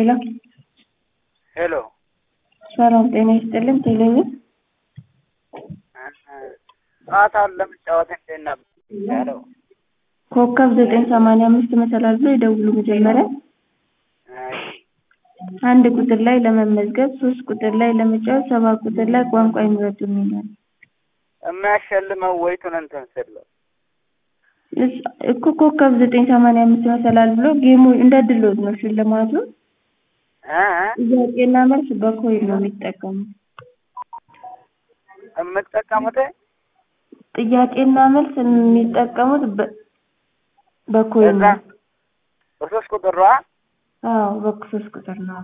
ሄሎ ሄሎ ሰላም ጤና ይስጥልኝ። ቴሌቪ ጨዋታውን ለመጫወት እንዴት ነበር ያለው? ኮከብ 985 መሰላል ብሎ ይደውሉ። መጀመሪያ አንድ ቁጥር ላይ ለመመዝገብ፣ 3 ቁጥር ላይ ለመጫወት፣ 7 ቁጥር ላይ ቋንቋ ይምረጡ ይላል። የሚያሸልመው ወይቱን እንትን ስል እኮ ኮከብ 985 መሰላል ብሎ ጌሙ እንደድሎት ነው ሽልማቱ። ጥያቄና መልስ በኮይን ነው የሚጠቀሙት። ጥያቄና መልስ የሚጠቀሙት በኮይን ነው። በሶስት ቁጥር ነው? አዎ በሶስት ቁጥር ነው።